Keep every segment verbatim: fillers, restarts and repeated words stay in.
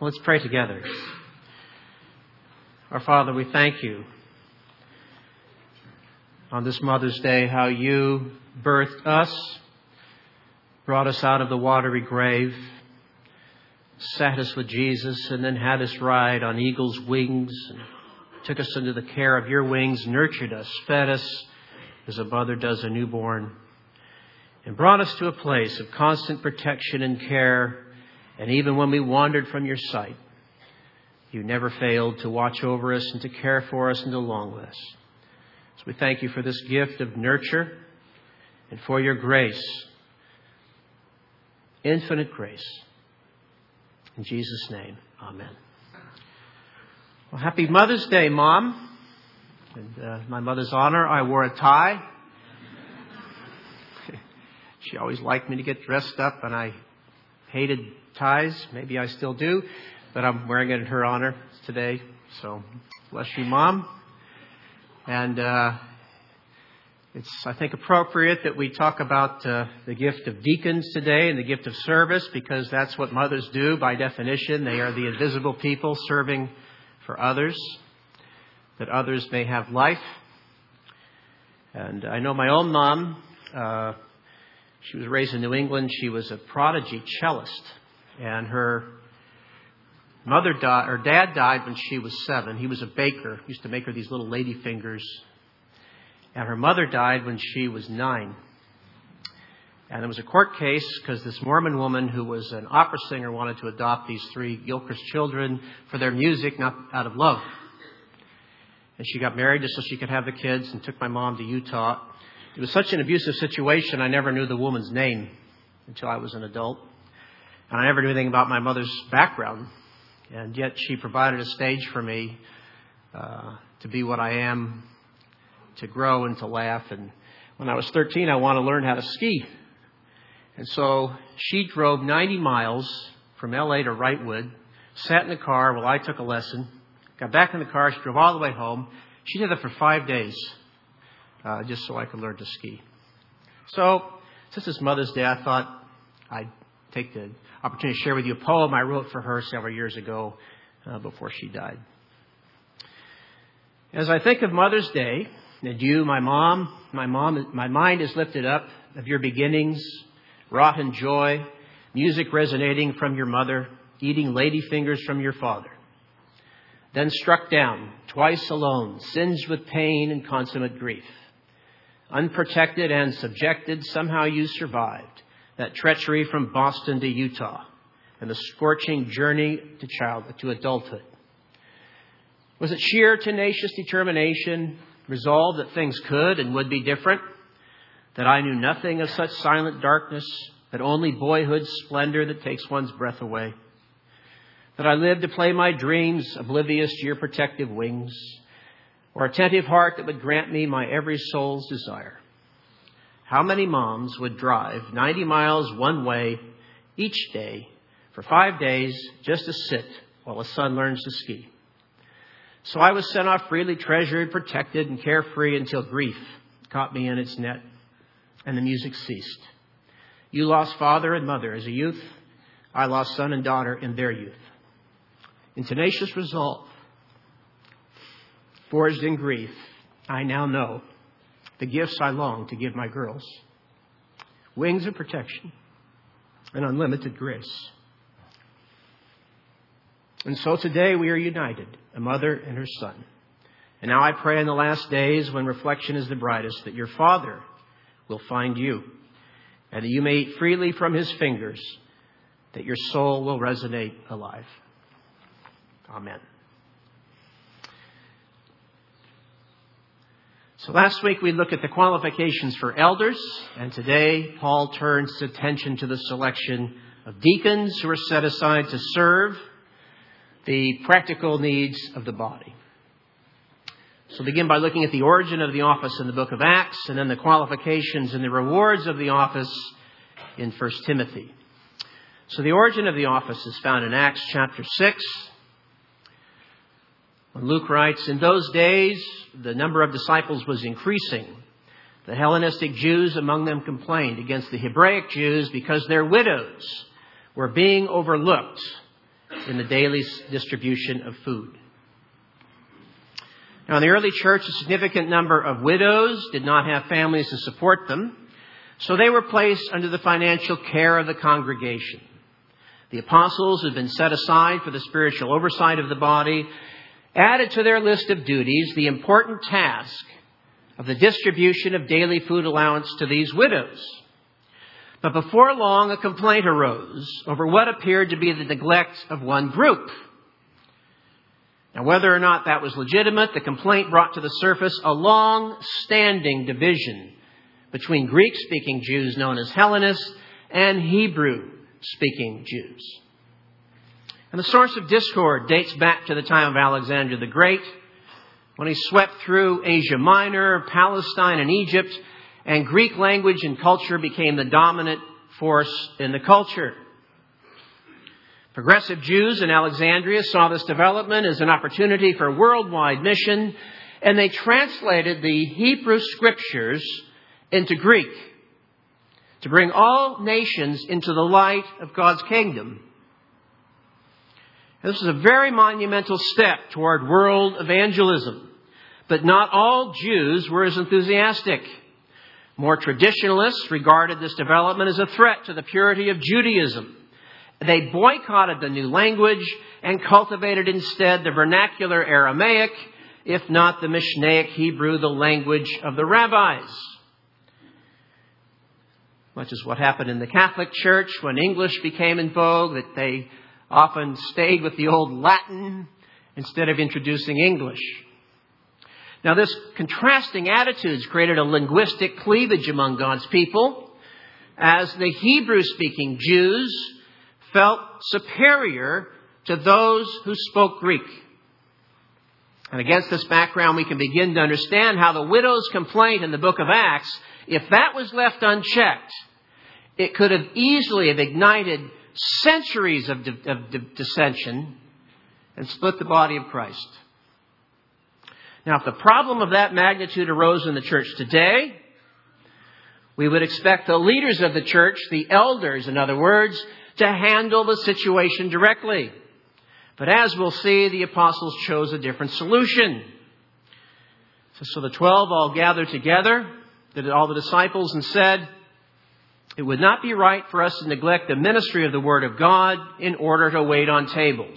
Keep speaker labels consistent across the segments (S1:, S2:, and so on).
S1: Let's pray together. Our Father, we thank you on this Mother's Day how you birthed us, brought us out of the watery grave, sat us with Jesus, and then had us ride on eagle's wings, and took us into the care of your wings, nurtured us, fed us as a mother does a newborn, and brought us to a place of constant protection and care. And even when we wandered from your sight, you never failed to watch over us and to care for us and to long with us. So we thank you for this gift of nurture and for your grace, infinite grace. In Jesus' name, amen. Well, happy Mother's Day, Mom. And uh, my mother's honor, I wore a tie. She always liked me to get dressed up, and I hated ties. Maybe I still do, but I'm wearing it in her honor today. So bless you, Mom. And uh, it's, I think, appropriate that we talk about uh, the gift of deacons today and the gift of service, because that's what mothers do by definition. They are the invisible people serving for others, that others may have life. And I know my own mom, uh, she was raised in New England. She was a prodigy cellist. And her mother died, or dad died when she was seven. He was a baker. He used to make her these little lady fingers. And her mother died when she was nine. And there was a court case because this Mormon woman who was an opera singer wanted to adopt these three Gilchrist children for their music, not out of love. And she got married just so she could have the kids and took my mom to Utah. It was such an abusive situation, I never knew the woman's name until I was an adult. And I never knew anything about my mother's background. And yet she provided a stage for me uh, to be what I am, to grow and to laugh. And when I was thirteen, I wanted to learn how to ski. And so she drove ninety miles from L A to Wrightwood, sat in the car while I took a lesson, got back in the car, she drove all the way home. She did that for five days, uh, just so I could learn to ski. So since it's Mother's Day, I thought I'd take the opportunity to share with you a poem I wrote for her several years ago uh, before she died. As I think of Mother's Day, and you, my mom, my mom, my mind is lifted up of your beginnings, wrought in joy, music resonating from your mother, eating lady fingers from your father. Then struck down, twice alone, singed with pain and consummate grief. Unprotected and subjected, somehow you survived that treachery from Boston to Utah and the scorching journey to child to adulthood. Was it sheer tenacious determination, resolve that things could and would be different, that I knew nothing of such silent darkness, that only boyhood's splendor that takes one's breath away, that I lived to play my dreams oblivious to your protective wings, or attentive heart that would grant me my every soul's desire? How many moms would drive ninety miles one way each day for five days just to sit while a son learns to ski? So I was sent off freely treasured, protected, and carefree until grief caught me in its net and the music ceased. You lost father and mother as a youth. I lost son and daughter in their youth. In tenacious resolve, forged in grief, I now know the gifts I long to give my girls. Wings of protection and unlimited grace. And so today we are united, a mother and her son. And now I pray in the last days, when reflection is the brightest, that your Father will find you, and that you may eat freely from his fingers, that your soul will resonate alive. Amen. So last week we looked at the qualifications for elders, and today Paul turns his attention to the selection of deacons who are set aside to serve the practical needs of the body. So we'll begin by looking at the origin of the office in the book of Acts, and then the qualifications and the rewards of the office in First Timothy. So the origin of the office is found in Acts chapter six. When Luke writes, in those days, the number of disciples was increasing. The Hellenistic Jews among them complained against the Hebraic Jews because their widows were being overlooked in the daily distribution of food. Now, in the early church, a significant number of widows did not have families to support them, so they were placed under the financial care of the congregation. The apostles, who had been set aside for the spiritual oversight of the body, added to their list of duties the important task of the distribution of daily food allowance to these widows. But before long, a complaint arose over what appeared to be the neglect of one group. Now, whether or not that was legitimate, the complaint brought to the surface a long-standing division between Greek-speaking Jews known as Hellenists and Hebrew-speaking Jews. And the source of discord dates back to the time of Alexander the Great, when he swept through Asia Minor, Palestine, and Egypt, and Greek language and culture became the dominant force in the culture. Progressive Jews in Alexandria saw this development as an opportunity for worldwide mission, and they translated the Hebrew scriptures into Greek to bring all nations into the light of God's kingdom. This is a very monumental step toward world evangelism, but not all Jews were as enthusiastic. More traditionalists regarded this development as a threat to the purity of Judaism. They boycotted the new language and cultivated instead the vernacular Aramaic, if not the Mishnaic Hebrew, the language of the rabbis. Much as what happened in the Catholic Church when English became in vogue, that they often stayed with the old Latin instead of introducing English. Now, this contrasting attitudes created a linguistic cleavage among God's people, as the Hebrew-speaking Jews felt superior to those who spoke Greek. And against this background, we can begin to understand how the widow's complaint in the book of Acts, if that was left unchecked, it could have easily have ignited centuries of, di- of di- dissension and split the body of Christ. Now, if the problem of that magnitude arose in the church today, we would expect the leaders of the church, the elders, in other words, to handle the situation directly. But as we'll see, the apostles chose a different solution. So, so the twelve all gathered together, all the disciples, and said, it would not be right for us to neglect the ministry of the Word of God in order to wait on tables.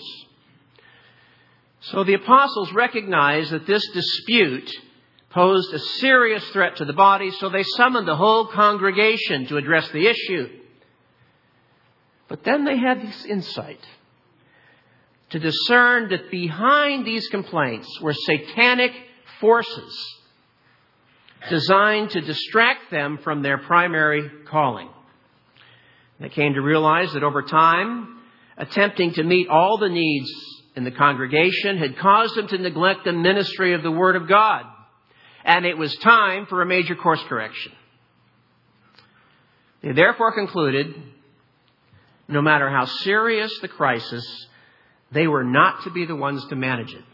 S1: So the apostles recognized that this dispute posed a serious threat to the body, so they summoned the whole congregation to address the issue. But then they had this insight to discern that behind these complaints were satanic forces designed to distract them from their primary calling. They came to realize that over time, attempting to meet all the needs in the congregation had caused them to neglect the ministry of the Word of God. And it was time for a major course correction. They therefore concluded, no matter how serious the crisis, they were not to be the ones to manage it.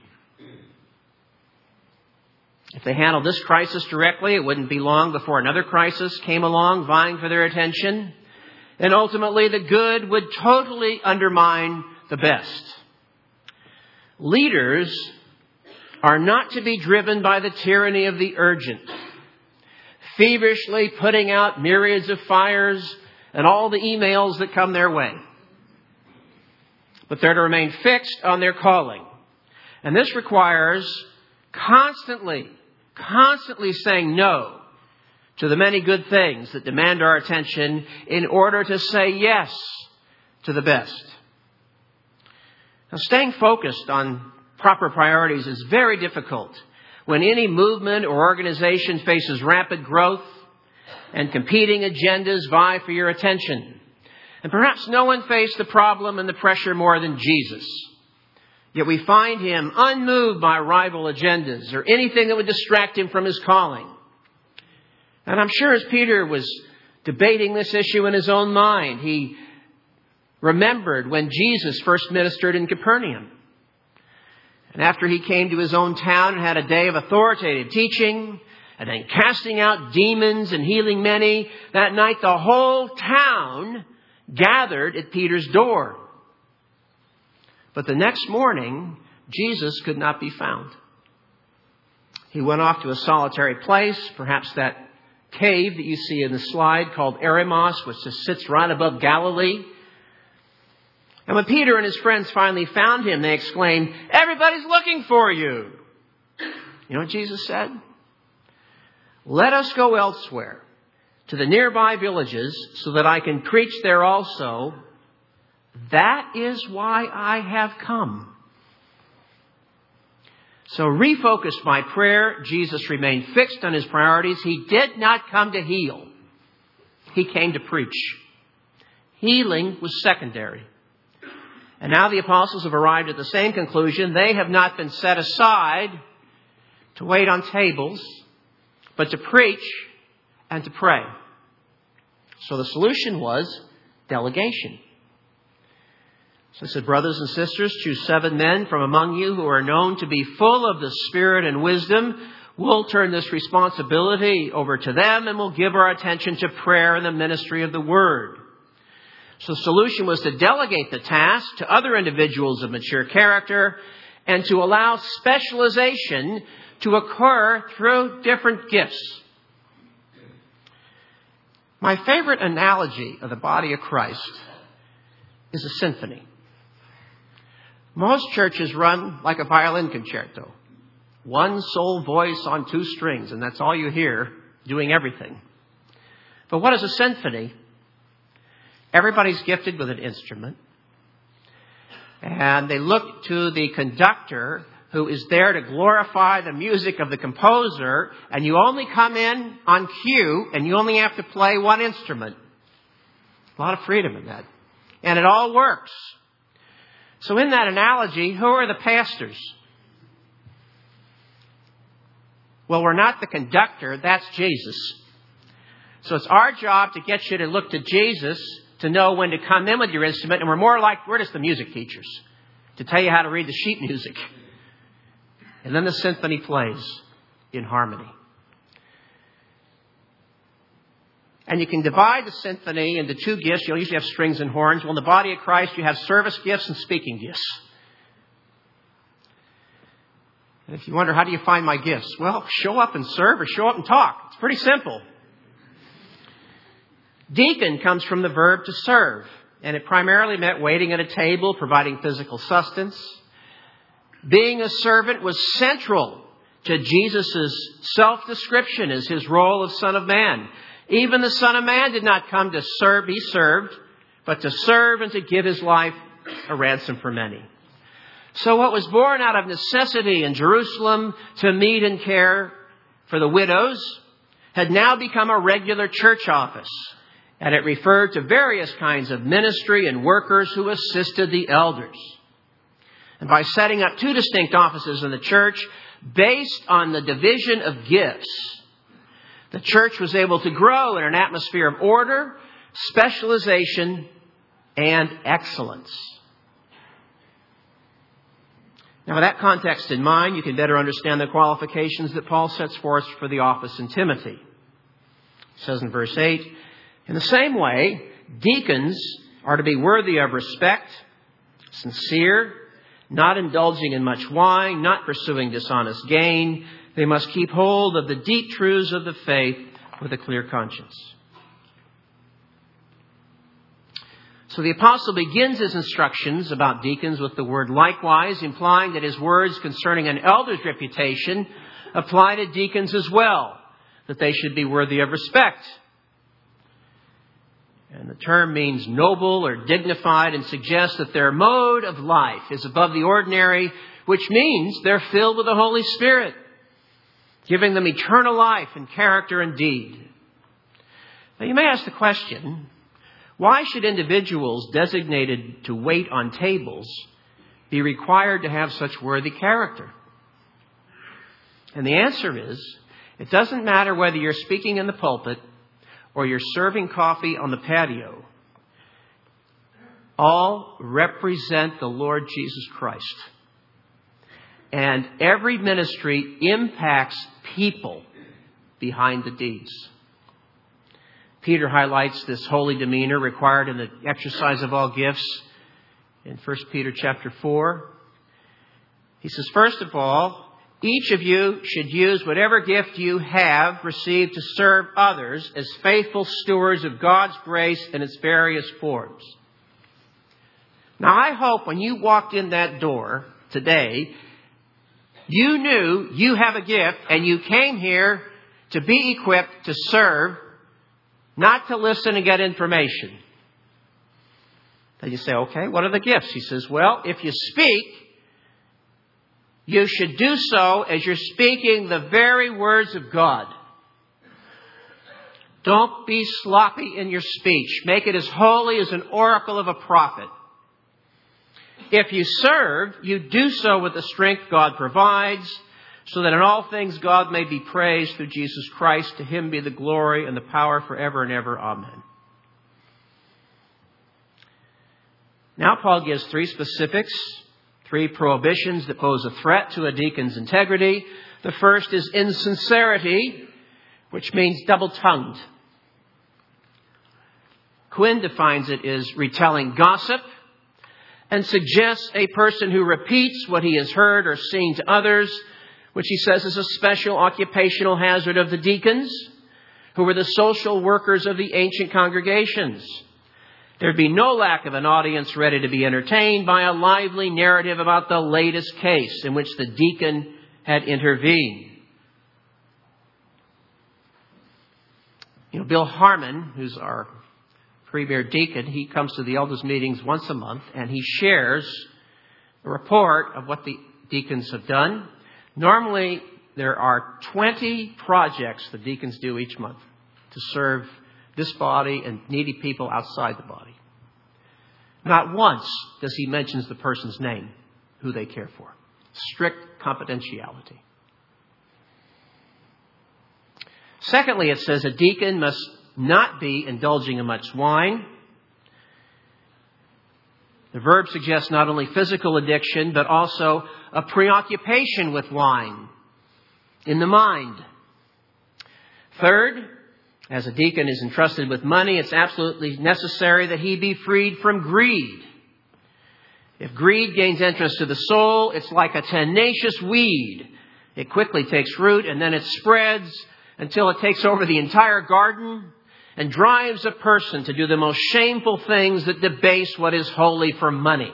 S1: If they handled this crisis directly, it wouldn't be long before another crisis came along vying for their attention. And ultimately, the good would totally undermine the best. Leaders are not to be driven by the tyranny of the urgent, feverishly putting out myriads of fires and all the emails that come their way. But they're to remain fixed on their calling. And this requires constantly, constantly saying no to the many good things that demand our attention in order to say yes to the best. Now, staying focused on proper priorities is very difficult when any movement or organization faces rapid growth and competing agendas vie for your attention. And perhaps no one faced the problem and the pressure more than Jesus. Yet we find him unmoved by rival agendas or anything that would distract him from his calling. And I'm sure as Peter was debating this issue in his own mind, he remembered when Jesus first ministered in Capernaum. And after he came to his own town and had a day of authoritative teaching, and then casting out demons and healing many, that night the whole town gathered at Peter's door. But the next morning, Jesus could not be found. He went off to a solitary place, perhaps that cave that you see in the slide called Eremos, which just sits right above Galilee. And when Peter and his friends finally found him, they exclaimed, "Everybody's looking for you." You know what Jesus said? "Let us go elsewhere to the nearby villages so that I can preach there also. That is why I have come." So refocused by prayer, Jesus remained fixed on his priorities. He did not come to heal. He came to preach. Healing was secondary. And now the apostles have arrived at the same conclusion. They have not been set aside to wait on tables, but to preach and to pray. So the solution was delegation. So I said, "Brothers and sisters, choose seven men from among you who are known to be full of the Spirit and wisdom. We'll turn this responsibility over to them, and we'll give our attention to prayer and the ministry of the Word." So the solution was to delegate the task to other individuals of mature character and to allow specialization to occur through different gifts. My favorite analogy of the body of Christ is a symphony. Most churches run like a violin concerto. One sole voice on two strings, and that's all you hear doing everything. But what is a symphony? Everybody's gifted with an instrument. And they look to the conductor who is there to glorify the music of the composer. And you only come in on cue and you only have to play one instrument. A lot of freedom in that. And it all works. So in that analogy, who are the pastors? Well, we're not the conductor. That's Jesus. So it's our job to get you to look to Jesus to know when to come in with your instrument. And we're more like, we're just the music teachers to tell you how to read the sheet music. And then the symphony plays in harmony. And you can divide the symphony into two gifts. You'll usually have strings and horns. Well, in the body of Christ, you have service gifts and speaking gifts. And if you wonder, how do you find my gifts? Well, show up and serve or show up and talk. It's pretty simple. Deacon comes from the verb to serve, and it primarily meant waiting at a table, providing physical sustenance. Being a servant was central to Jesus' self-description as his role of Son of Man. Even the Son of Man did not come to serve, be served, but to serve and to give his life a ransom for many. So what was born out of necessity in Jerusalem to meet and care for the widows had now become a regular church office. And it referred to various kinds of ministry and workers who assisted the elders. And by setting up two distinct offices in the church based on the division of gifts, the church was able to grow in an atmosphere of order, specialization, and excellence. Now, with that context in mind, you can better understand the qualifications that Paul sets forth for the office in Timothy. He says in verse eight, "In the same way, deacons are to be worthy of respect, sincere, not indulging in much wine, not pursuing dishonest gain. They must keep hold of the deep truths of the faith with a clear conscience." So the apostle begins his instructions about deacons with the word likewise, implying that his words concerning an elder's reputation apply to deacons as well, that they should be worthy of respect. And the term means noble or dignified and suggests that their mode of life is above the ordinary, which means they're filled with the Holy Spirit, giving them eternal life and character and deed. Now you may ask the question, why should individuals designated to wait on tables be required to have such worthy character? And the answer is, it doesn't matter whether you're speaking in the pulpit or you're serving coffee on the patio. All represent the Lord Jesus Christ. And every ministry impacts people behind the deeds. Peter highlights this holy demeanor required in the exercise of all gifts in First Peter chapter four. He says, first of all, each of you should use whatever gift you have received to serve others as faithful stewards of God's grace in its various forms. Now, I hope when you walked in that door today, you knew you have a gift and you came here to be equipped to serve, not to listen and get information. Then you say, okay, what are the gifts? He says, well, if you speak, you should do so as you're speaking the very words of God. Don't be sloppy in your speech. Make it as holy as an oracle of a prophet. If you serve, you do so with the strength God provides, so that in all things God may be praised through Jesus Christ. To Him be the glory and the power forever and ever. Amen. Now Paul gives three specifics, three prohibitions that pose a threat to a deacon's integrity. The first is insincerity, which means double-tongued. Quinn defines it as retelling gossip and suggests a person who repeats what he has heard or seen to others, which he says is a special occupational hazard of the deacons, who were the social workers of the ancient congregations. There'd be no lack of an audience ready to be entertained by a lively narrative about the latest case in which the deacon had intervened. You know, Bill Harmon, who's our premier deacon, he comes to the elders' meetings once a month and he shares a report of what the deacons have done. Normally, there are twenty projects the deacons do each month to serve this body and needy people outside the body. Not once does he mention the person's name, who they care for. Strict confidentiality. Secondly, it says a deacon must not be indulging in much wine. The verb suggests not only physical addiction, but also a preoccupation with wine in the mind. Third, as a deacon is entrusted with money, it's absolutely necessary that he be freed from greed. If greed gains entrance to the soul, it's like a tenacious weed. It quickly takes root and then it spreads until it takes over the entire garden and drives a person to do the most shameful things that debase what is holy for money.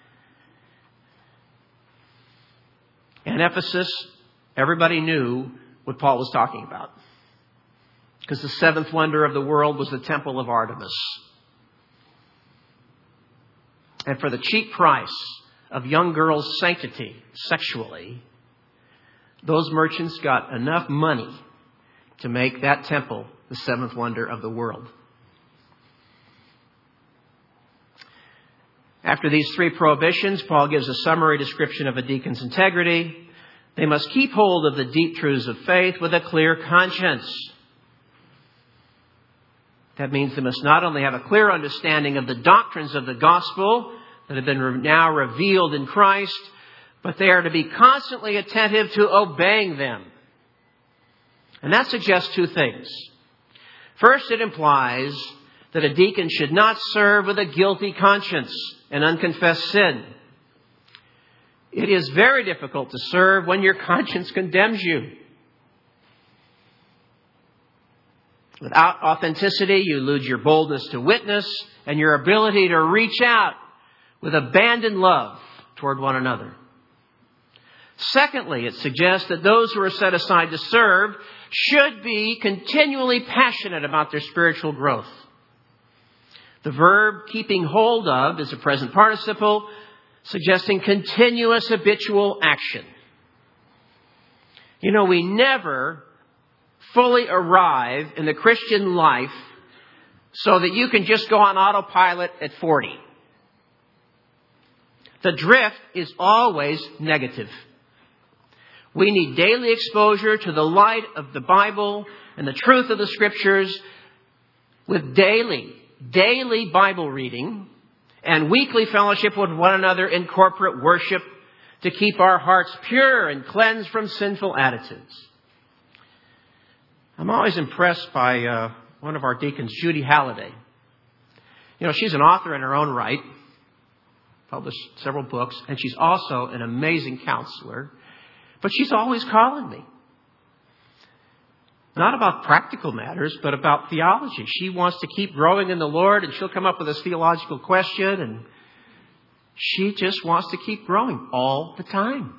S1: In Ephesus, everybody knew what Paul was talking about, because the seventh wonder of the world was the temple of Artemis. And for the cheap price of young girls' sanctity sexually, those merchants got enough money to make that temple the seventh wonder of the world. After these three prohibitions, Paul gives a summary description of a deacon's integrity. They must keep hold of the deep truths of faith with a clear conscience. That means they must not only have a clear understanding of the doctrines of the gospel that have been now revealed in Christ, but they are to be constantly attentive to obeying them. And that suggests two things. First, it implies that a deacon should not serve with a guilty conscience and unconfessed sin. It is very difficult to serve when your conscience condemns you. Without authenticity, you lose your boldness to witness and your ability to reach out with abandoned love toward one another. Secondly, it suggests that those who are set aside to serve should be continually passionate about their spiritual growth. The verb keeping hold of is a present participle, suggesting continuous habitual action. You know, we never fully arrive in the Christian life so that you can just go on autopilot at forty. The drift is always negative. We need daily exposure to the light of the Bible and the truth of the Scriptures with daily, daily Bible reading and weekly fellowship with one another in corporate worship to keep our hearts pure and cleansed from sinful attitudes. I'm always impressed by uh, one of our deacons, Judy Halliday. You know, she's an author in her own right. published several books, and she's also an amazing counselor. But she's always calling me. Not about practical matters, but about theology. She wants to keep growing in the Lord, and she'll come up with this theological question, and she just wants to keep growing all the time.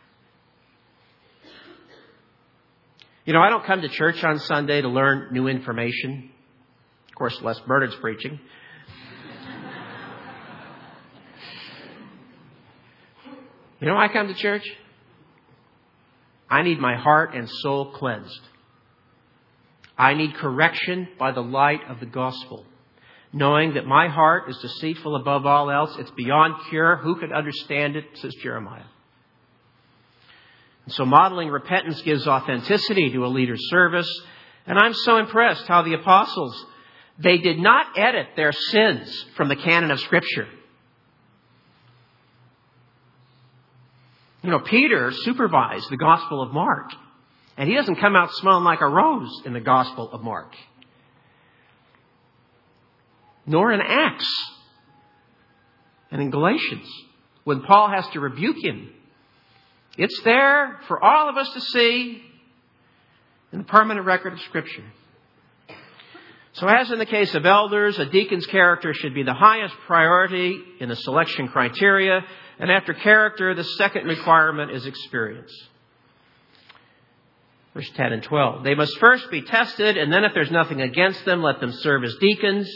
S1: You know, I don't come to church on Sunday to learn new information. Of course, Les Bernard's preaching. You know why I come to church? I need my heart and soul cleansed. I need correction by the light of the gospel. Knowing that my heart is deceitful above all else. It's beyond cure. Who could understand it, says Jeremiah. And so modeling repentance gives authenticity to a leader's service. And I'm so impressed how the apostles, they did not edit their sins from the canon of Scripture. You know, Peter supervised the Gospel of Mark. And he doesn't come out smelling like a rose in the Gospel of Mark. Nor in Acts. And in Galatians, when Paul has to rebuke him, it's there for all of us to see in the permanent record of Scripture. So as in the case of elders, a deacon's character should be the highest priority in the selection criteria. And after character, the second requirement is experience. Verse ten and twelve. They must first be tested, and then if there's nothing against them, let them serve as deacons.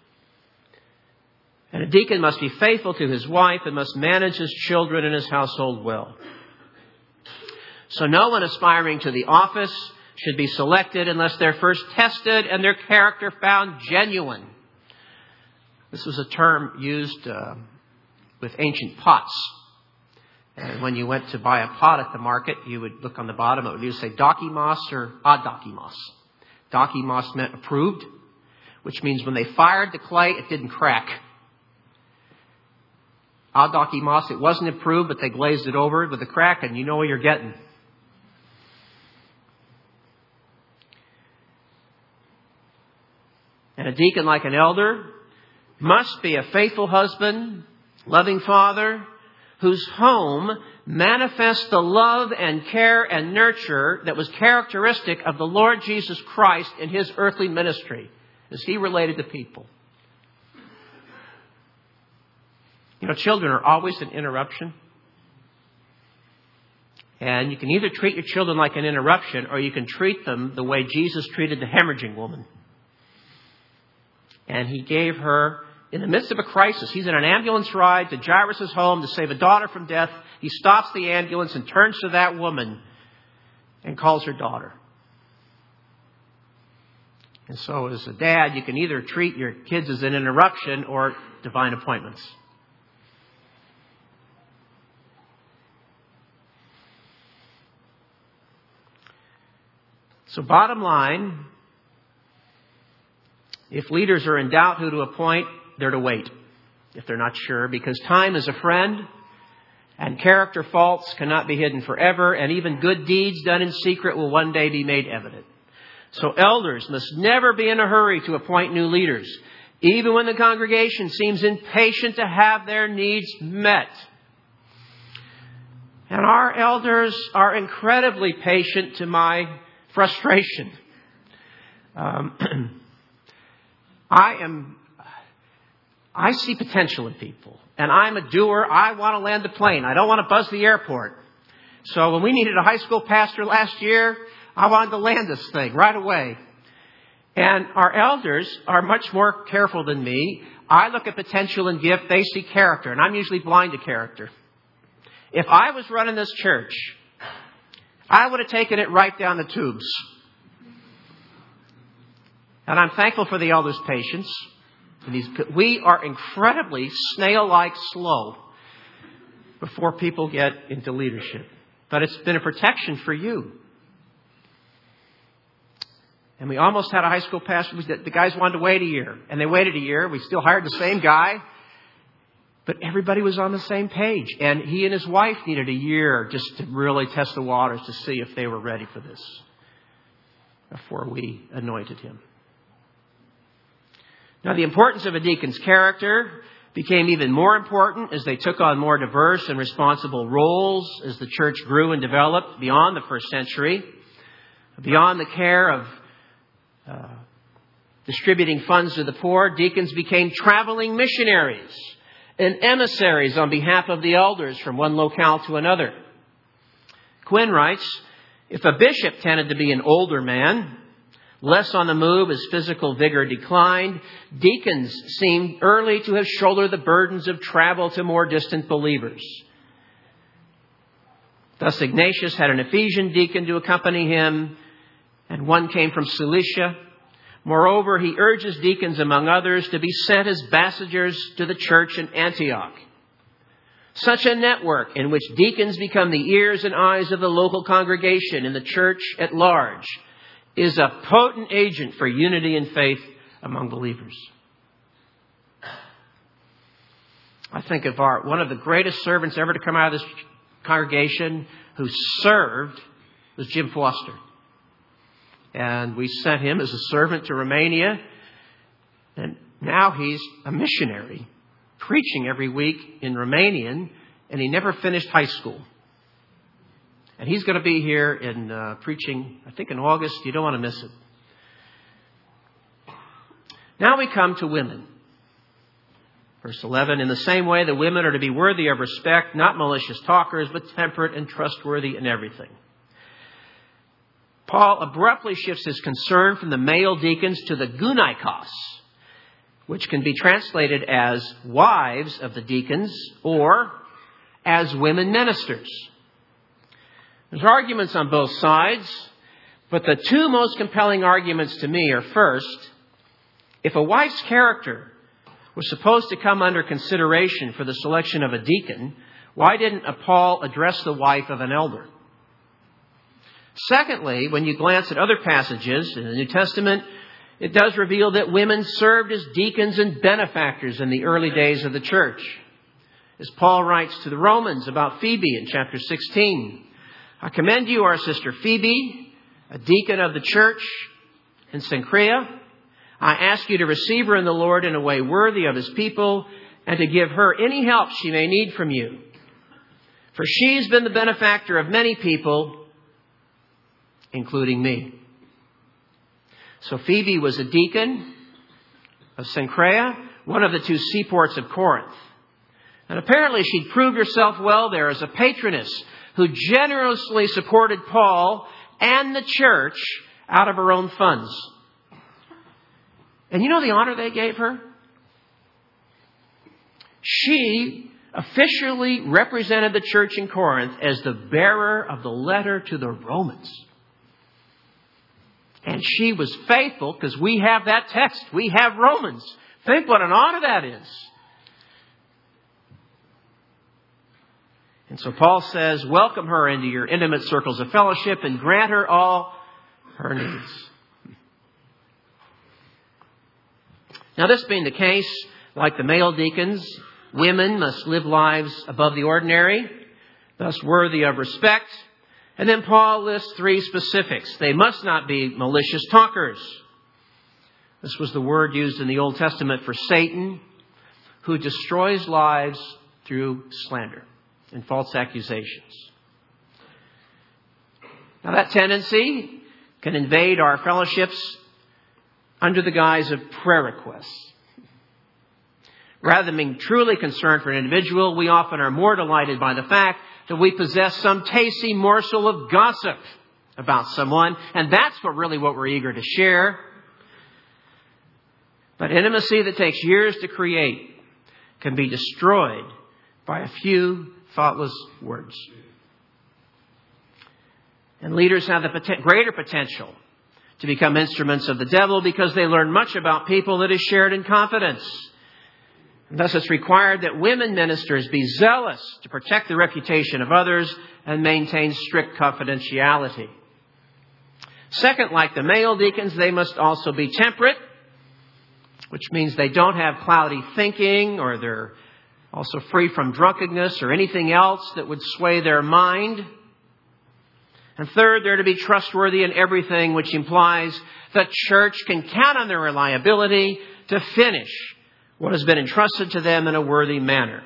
S1: And a deacon must be faithful to his wife and must manage his children and his household well. So no one aspiring to the office should be selected unless they're first tested and their character found genuine. This was a term used uh, with ancient pots. And when you went to buy a pot at the market, you would look on the bottom. It would either say Dokimos or Adokimos. Dokimos meant approved, which means when they fired the clay, it didn't crack. Adokimos, it wasn't approved, but they glazed it over with a crack, and you know what you're getting. And a deacon, like an elder, must be a faithful husband, loving father, whose home manifests the love and care and nurture that was characteristic of the Lord Jesus Christ in his earthly ministry as he related to people. You know, children are always an interruption. And you can either treat your children like an interruption or you can treat them the way Jesus treated the hemorrhaging woman. And he gave her, in the midst of a crisis, he's in an ambulance ride to Jairus' home to save a daughter from death. He stops the ambulance and turns to that woman and calls her daughter. And so as a dad, you can either treat your kids as an interruption or divine appointments. So bottom line, if leaders are in doubt who to appoint, they're to wait if they're not sure, because time is a friend and character faults cannot be hidden forever, and even good deeds done in secret will one day be made evident. So elders must never be in a hurry to appoint new leaders, even when the congregation seems impatient to have their needs met. And our elders are incredibly patient to my frustration. Um, I am, I see potential in people. And I'm a doer. I want to land the plane. I don't want to buzz the airport. So when we needed a high school pastor last year, I wanted to land this thing right away. And our elders are much more careful than me. I look at potential and gift. They see character. And I'm usually blind to character. If I was running this church, I would have taken it right down the tubes. And I'm thankful for the elders' patience. We are incredibly snail-like slow before people get into leadership. But it's been a protection for you. And we almost had a high school pastor. The guys wanted to wait a year. And they waited a year. We still hired the same guy. But everybody was on the same page. And he and his wife needed a year just to really test the waters to see if they were ready for this before we anointed him. Now, the importance of a deacon's character. became even more important as they took on more diverse and responsible roles as the church grew and developed beyond the first century, beyond the care of uh, distributing funds to the poor. Deacons became traveling missionaries and emissaries on behalf of the elders from one locale to another. Quinn writes, if a bishop tended to be an older man, less on the move as physical vigor declined, deacons seemed early to have shouldered the burdens of travel to more distant believers. Thus Ignatius had an Ephesian deacon to accompany him, and one came from Cilicia. Moreover, he urges deacons, among others, to be sent as ambassadors to the church in Antioch. Such a network in which deacons become the ears and eyes of the local congregation and the church at large is a potent agent for unity and faith among believers. I think of our one of the greatest servants ever to come out of this congregation who served was Jim Foster. And we sent him as a servant to Romania. And now he's a missionary, preaching every week in Romanian, and he never finished high school. And he's going to be here in uh, preaching, I think in August. You don't want to miss it. Now we come to women. Verse eleven, in the same way, the women are to be worthy of respect, not malicious talkers, but temperate and trustworthy in everything. Paul abruptly shifts his concern from the male deacons to the gunaikos, which can be translated as wives of the deacons or as women ministers. There's arguments on both sides, but the two most compelling arguments to me are, first, if a wife's character was supposed to come under consideration for the selection of a deacon, why didn't Paul address the wife of an elder? Secondly, when you glance at other passages in the New Testament, it does reveal that women served as deacons and benefactors in the early days of the church. As Paul writes to the Romans about Phoebe in chapter sixteen, I commend you, our sister Phoebe, a deacon of the church in Cenchrea. I ask you to receive her in the Lord in a way worthy of his people and to give her any help she may need from you. For she's been the benefactor of many people, including me. So Phoebe was a deacon of Cenchrea, one of the two seaports of Corinth. And apparently she'd proved herself well there as a patroness who generously supported Paul and the church out of her own funds. And you know the honor they gave her? She officially represented the church in Corinth as the bearer of the letter to the Romans. And she was faithful because we have that text. We have Romans. Think what an honor that is. And so Paul says, welcome her into your intimate circles of fellowship and grant her all her needs. Now, this being the case, like the male deacons, women must live lives above the ordinary, thus worthy of respect. And then Paul lists three specifics. They must not be malicious talkers. This was the word used in the Old Testament for Satan, who destroys lives through slander and false accusations. Now that tendency can invade our fellowships under the guise of prayer requests. Rather than being truly concerned for an individual, we often are more delighted by the fact that we possess some tasty morsel of gossip about someone, and that's what really what we're eager to share. But intimacy that takes years to create can be destroyed by a few thoughtless words. And leaders have the poten- greater potential to become instruments of the devil because they learn much about people that is shared in confidence. And thus it's required that women ministers be zealous to protect the reputation of others and maintain strict confidentiality. Second, like the male deacons, they must also be temperate, which means they don't have cloudy thinking, or they're also free from drunkenness or anything else that would sway their mind. And third, they're to be trustworthy in everything, which implies the church can count on their reliability to finish what has been entrusted to them in a worthy manner.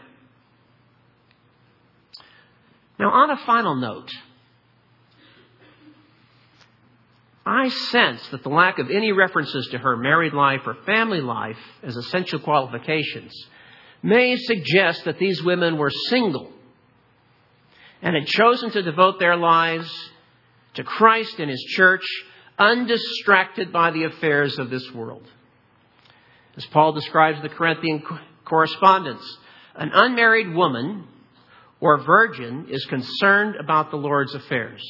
S1: Now, on a final note, I sense that the lack of any references to her married life or family life as essential qualifications may suggest that these women were single and had chosen to devote their lives to Christ and His church, undistracted by the affairs of this world. As Paul describes the Corinthian correspondence, an unmarried woman or virgin is concerned about the Lord's affairs.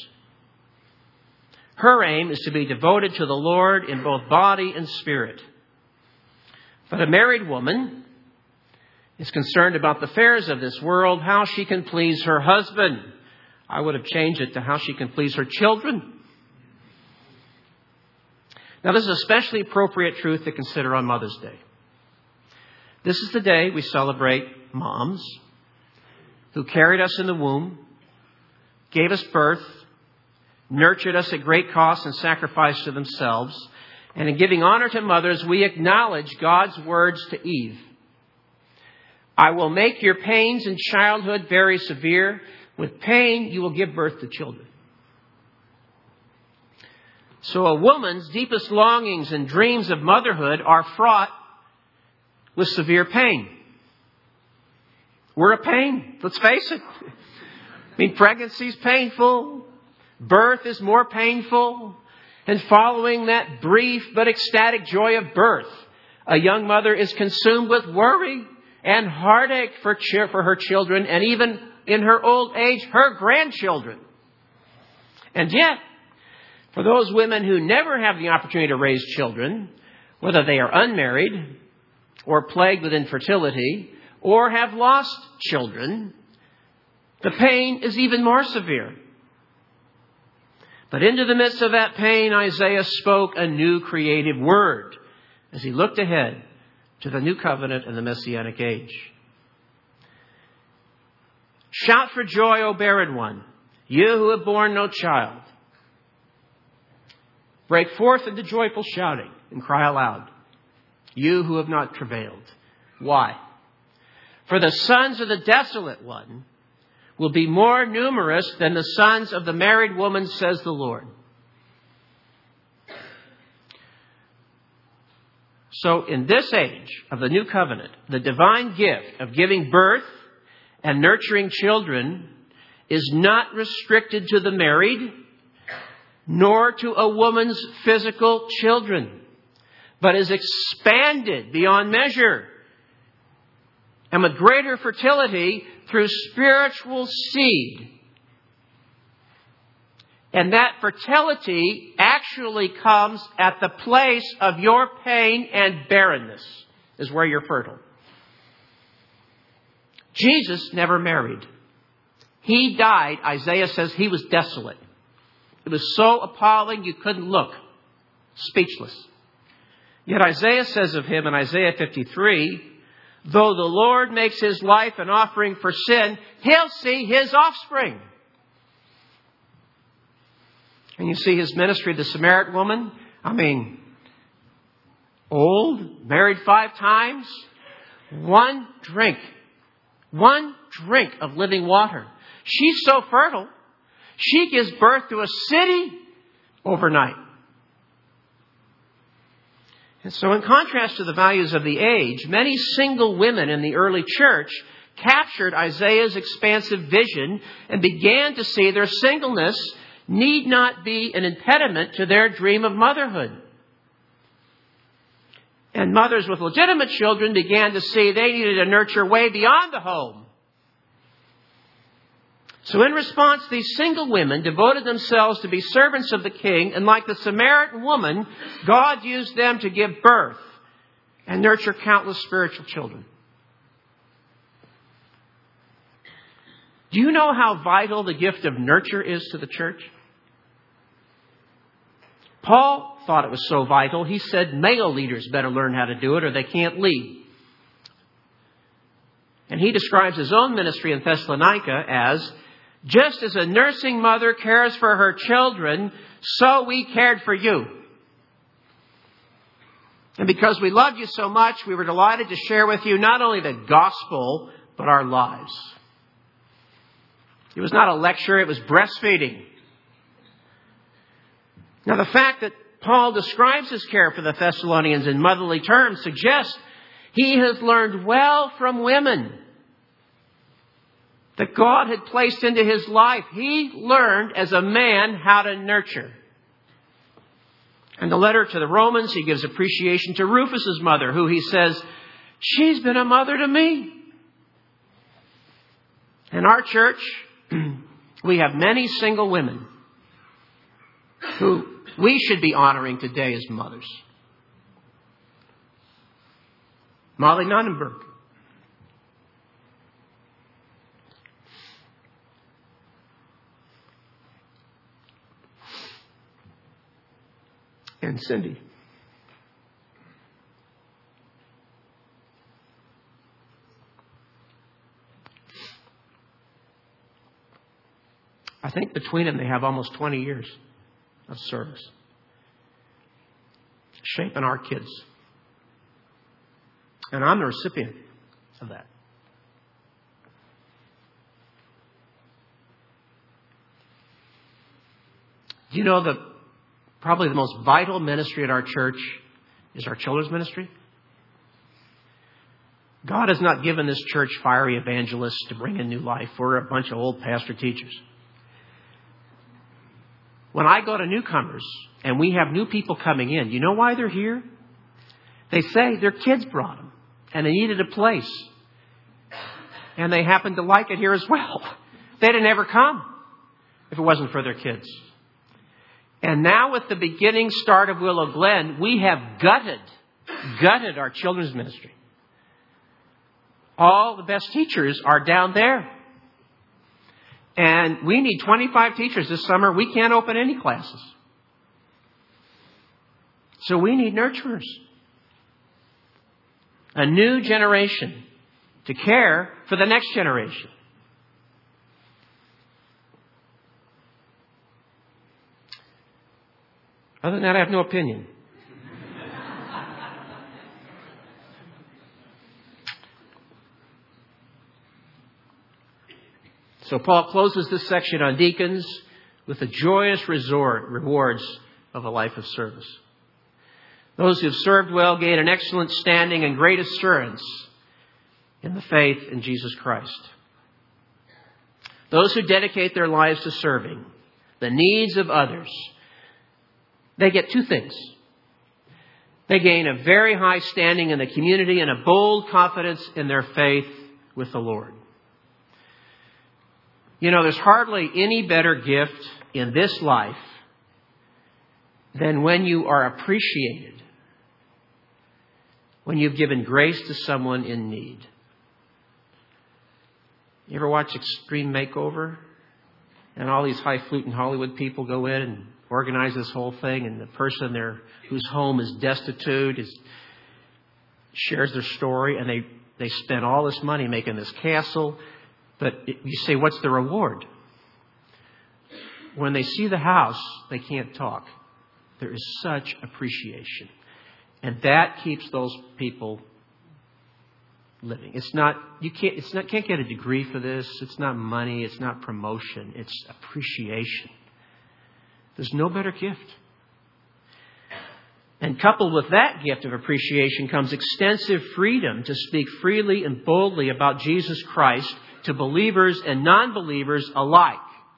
S1: Her aim is to be devoted to the Lord in both body and spirit. But a married woman is concerned about the affairs of this world, how she can please her husband. I would have changed it to how she can please her children. Now, this is especially appropriate truth to consider on Mother's Day. This is the day we celebrate moms who carried us in the womb, gave us birth, nurtured us at great cost and sacrifice to themselves. And in giving honor to mothers, we acknowledge God's words to Eve. I will make your pains in childhood very severe. With pain, you will give birth to children. So a woman's deepest longings and dreams of motherhood are fraught with severe pain. We're a pain, let's face it. I mean, pregnancy is painful. Birth is more painful. And following that brief but ecstatic joy of birth, a young mother is consumed with worry and heartache for, ch- for her children, and even in her old age, her grandchildren. And yet, for those women who never have the opportunity to raise children, whether they are unmarried or plagued with infertility or have lost children, the pain is even more severe. But into the midst of that pain, Isaiah spoke a new creative word as he looked ahead to the new covenant and the Messianic age. Shout for joy, O barren one, you who have borne no child. Break forth into joyful shouting and cry aloud, you who have not travailed. Why? For the sons of the desolate one will be more numerous than the sons of the married woman, says the Lord. So in this age of the new covenant, the divine gift of giving birth and nurturing children is not restricted to the married, nor to a woman's physical children, but is expanded beyond measure and with greater fertility through spiritual seed. And that fertility actually comes at the place of your pain and barrenness, is where you're fertile. Jesus never married. He died. Isaiah says he was desolate. It was so appalling you couldn't look. Speechless. Yet Isaiah says of him in Isaiah fifty-three, though the Lord makes his life an offering for sin, he'll see his offspring. And you see his ministry, the Samaritan woman. I mean, old, married five times, one drink, one drink of living water. She's so fertile, she gives birth to a city overnight. And so in contrast to the values of the age, many single women in the early church captured Isaiah's expansive vision and began to see their singleness need not be an impediment to their dream of motherhood. And mothers with legitimate children began to see they needed to nurture way beyond the home. So in response, these single women devoted themselves to be servants of the king, and like the Samaritan woman, God used them to give birth and nurture countless spiritual children. Do you know how vital the gift of nurture is to the church? Paul thought it was so vital, he said male leaders better learn how to do it or they can't lead. And he describes his own ministry in Thessalonica as, just as a nursing mother cares for her children, so we cared for you. And because we love you so much, we were delighted to share with you not only the gospel, but our lives. It was not a lecture, it was breastfeeding. Now, the fact that Paul describes his care for the Thessalonians in motherly terms suggests he has learned well from women that God had placed into his life. He learned as a man how to nurture. In the letter to the Romans, he gives appreciation to Rufus's mother, who he says, she's been a mother to me. In our church, we have many single women who we should be honoring today as mothers. Molly Nonnenberg. And Cindy. I think between them they have almost twenty years of service, shaping our kids. And I'm the recipient of that. Do you know that probably the most vital ministry at our church is our children's ministry? God has not given this church fiery evangelists to bring in new life. We're a bunch of old pastor teachers. When I go to newcomers and we have new people coming in, you know why they're here? They say their kids brought them and they needed a place. And they happen to like it here as well. They'd have never come if it wasn't for their kids. And now with the beginning start of Willow Glen, we have gutted, gutted our children's ministry. All the best teachers are down there. And we need twenty-five teachers this summer. We can't open any classes. So we need nurturers. A new generation to care for the next generation. Other than that, I have no opinion. So Paul closes this section on deacons with the joyous resort, rewards of a life of service. Those who have served well gain an excellent standing and great assurance in the faith in Jesus Christ. Those who dedicate their lives to serving the needs of others, they get two things. They gain a very high standing in the community and a bold confidence in their faith with the Lord. You know, there's hardly any better gift in this life than when you are appreciated, when you've given grace to someone in need. You ever watch Extreme Makeover? And all these highfalutin Hollywood people go in and organize this whole thing, and the person there whose home is destitute is, shares their story, and they, they spend all this money making this castle. But you say, what's the reward? When they see the house, they can't talk. There is such appreciation. And that keeps those people living. It's not, you can't, it's not, can't get a degree for this. It's not money. It's not promotion. It's appreciation. There's no better gift. And coupled with that gift of appreciation comes extensive freedom to speak freely and boldly about Jesus Christ to believers and non-believers alike.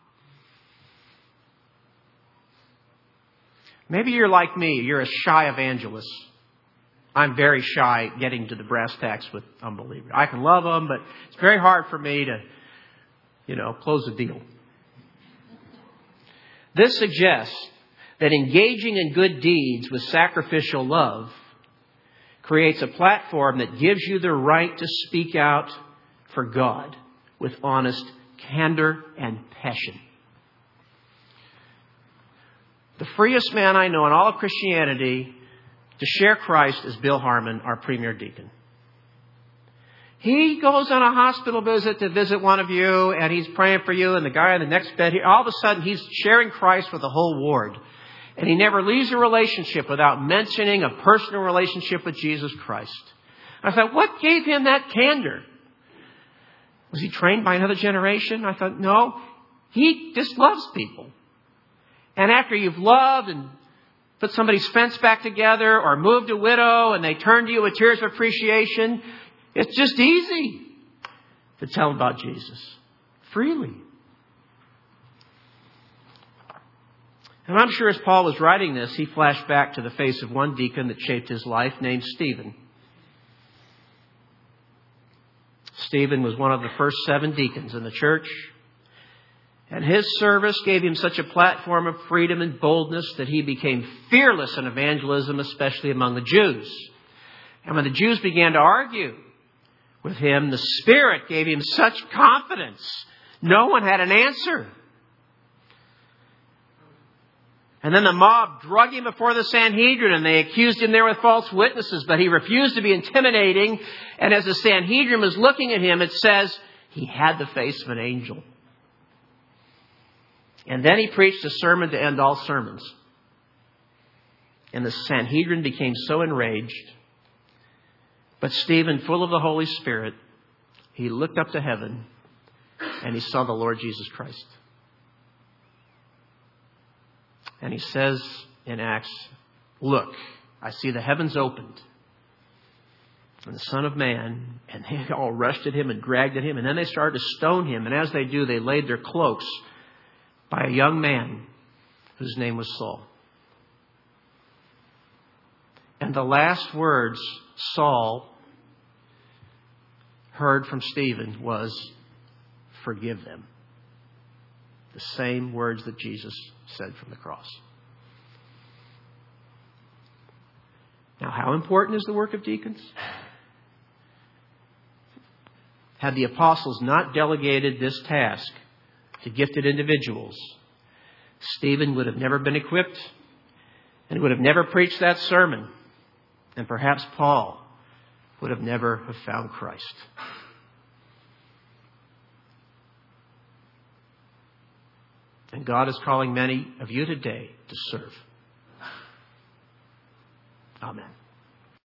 S1: Maybe you're like me. You're a shy evangelist. I'm very shy getting to the brass tacks with unbelievers. I can love them, but it's very hard for me to, you know, close a deal. This suggests that engaging in good deeds with sacrificial love creates a platform that gives you the right to speak out for God with honest candor and passion. The freest man I know in all of Christianity to share Christ is Bill Harmon, our premier deacon. He goes on a hospital visit to visit one of you, and he's praying for you, and the guy on the next bed, all of a sudden he's sharing Christ with the whole ward. And he never leaves a relationship without mentioning a personal relationship with Jesus Christ. I thought, what gave him that candor? Was he trained by another generation? I thought, no. He just loves people. And after you've loved and put somebody's fence back together or moved a widow and they turn to you with tears of appreciation, it's just easy to tell them about Jesus freely. And I'm sure as Paul was writing this, he flashed back to the face of one deacon that shaped his life named Stephen. Stephen was one of the first seven deacons in the church. And his service gave him such a platform of freedom and boldness that he became fearless in evangelism, especially among the Jews. And when the Jews began to argue with him, the Spirit gave him such confidence. No one had an answer. And then the mob drug him before the Sanhedrin and they accused him there with false witnesses. But he refused to be intimidating. And as the Sanhedrin was looking at him, it says he had the face of an angel. And then he preached a sermon to end all sermons. And the Sanhedrin became so enraged. But Stephen, full of the Holy Spirit, he looked up to heaven and he saw the Lord Jesus Christ. And he says in Acts, look, I see the heavens opened and the Son of Man, and they all rushed at him and dragged at him. And then they started to stone him. And as they do, they laid their cloaks by a young man whose name was Saul. And the last words Saul heard from Stephen was, forgive them. The same words that Jesus said from the cross. Now, how important is the work of deacons? Had the apostles not delegated this task to gifted individuals, Stephen would have never been equipped and would have never preached that sermon. And perhaps Paul would have never have found Christ. And God is calling many of you today to serve. Amen.